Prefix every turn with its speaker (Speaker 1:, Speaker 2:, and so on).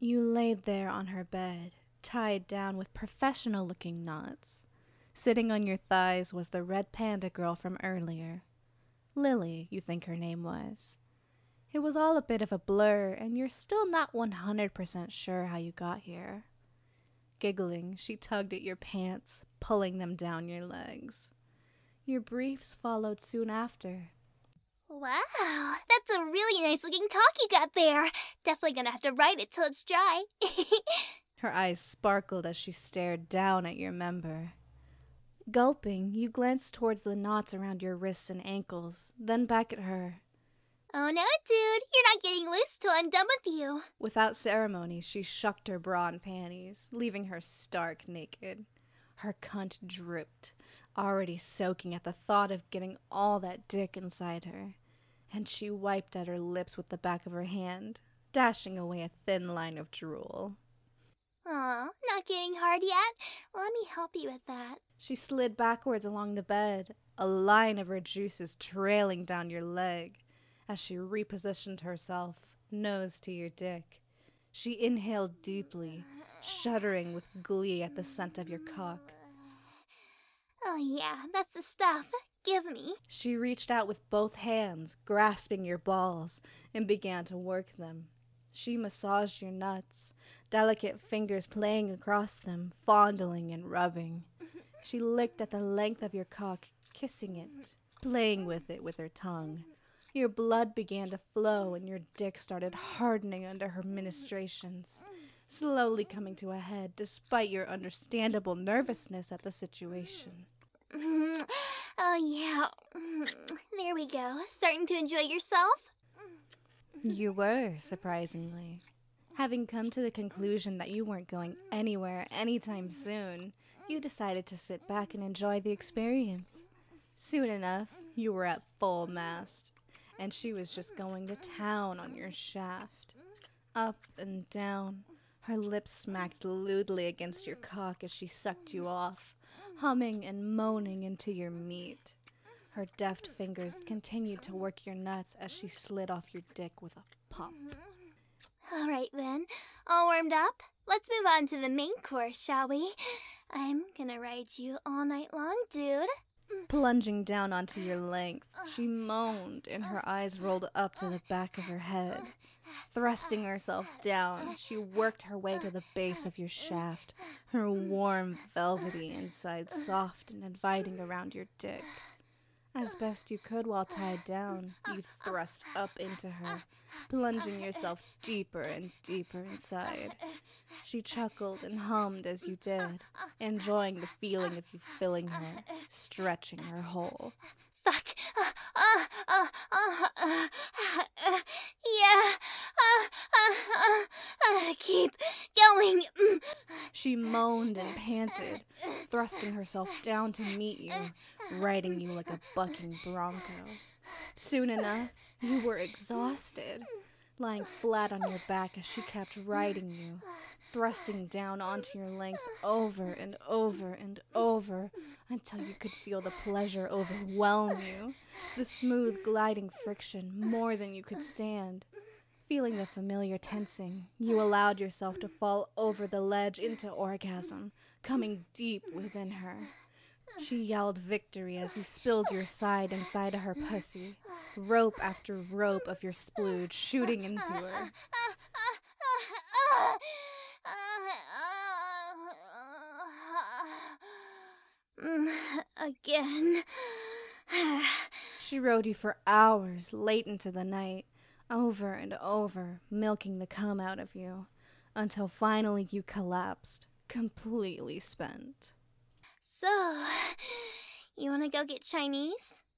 Speaker 1: You laid there on her bed, tied down with professional-looking knots. Sitting on your thighs was the red panda girl from earlier. Lily, you think her name was. It was all a bit of a blur, and you're still not 100% sure how you got here. Giggling, she tugged at your pants, pulling them down your legs. Your briefs followed soon after.
Speaker 2: Wow, that's a really nice looking cock you got there. Definitely gonna have to ride it till it's dry.
Speaker 1: Her eyes sparkled as she stared down at your member. Gulping, you glanced towards the knots around your wrists and ankles, then back at her.
Speaker 2: Oh no, dude, you're not getting loose till I'm done with you.
Speaker 1: Without ceremony, she shucked her bra and panties, leaving her stark naked. Her cunt dripped, already soaking at the thought of getting all that dick inside her, and she wiped at her lips with the back of her hand, dashing away a thin line of drool.
Speaker 2: Aw, not getting hard yet? Let me help you with that.
Speaker 1: She slid backwards along the bed, a line of her juices trailing down your leg, as she repositioned herself, nose to your dick. She inhaled deeply, shuddering with glee at the scent of your cock.
Speaker 2: Oh yeah, that's the stuff. Give me.
Speaker 1: She reached out with both hands, grasping your balls, and began to work them. She massaged your nuts, delicate fingers playing across them, fondling and rubbing. She licked at the length of your cock, kissing it, playing with it with her tongue. Your blood began to flow and your dick started hardening under her ministrations, slowly coming to a head despite your understandable nervousness at the situation.
Speaker 2: Oh yeah. There we go. Starting to enjoy yourself?
Speaker 1: You were, surprisingly. Having come to the conclusion that you weren't going anywhere anytime soon, you decided to sit back and enjoy the experience. Soon enough, you were at full mast, and she was just going to town on your shaft. Up and down, her lips smacked lewdly against your cock as she sucked you off, humming and moaning into your meat. Her deft fingers continued to work your nuts as she slid off your dick with a pop.
Speaker 2: Alright then, all warmed up? Let's move on to the main course, shall we? I'm gonna ride you all night long, dude.
Speaker 1: Plunging down onto your length, she moaned and her eyes rolled up to the back of her head. Thrusting herself down, she worked her way to the base of your shaft, her warm, velvety inside soft and inviting around your dick. As best you could while tied down, you thrust up into her, plunging yourself deeper and deeper inside. She chuckled and hummed as you did, enjoying the feeling of you filling her, stretching her whole.
Speaker 2: Fuck. Yeah. Keep going.
Speaker 1: She moaned and panted, thrusting herself down to meet you, riding you like a bucking bronco. Soon enough, you were exhausted, lying flat on your back as she kept riding you, thrusting down onto your length over and over and over until you could feel the pleasure overwhelm you, the smooth gliding friction more than you could stand. Feeling the familiar tensing, you allowed yourself to fall over the ledge into orgasm, coming deep within her. She yelled victory as you spilled your side inside of her pussy, rope after rope of your splooge shooting into her.
Speaker 2: Again.
Speaker 1: She rode you for hours, late into the night, over and over, milking the cum out of you, until finally you collapsed, completely spent.
Speaker 2: So, you wanna go get Chinese?